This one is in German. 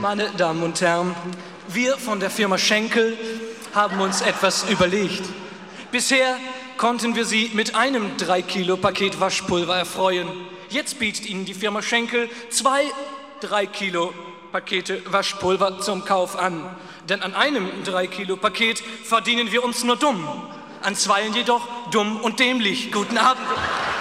Meine Damen und Herren, wir von der Firma Schenkel haben uns etwas überlegt. Bisher konnten wir Sie mit einem 3-Kilo-Paket Waschpulver erfreuen. Jetzt bietet Ihnen die Firma Schenkel 2 3-Kilo-Pakete Waschpulver zum Kauf an. Denn an einem 3-Kilo-Paket verdienen wir uns nur dumm, an zweien jedoch dumm und dämlich. Guten Abend.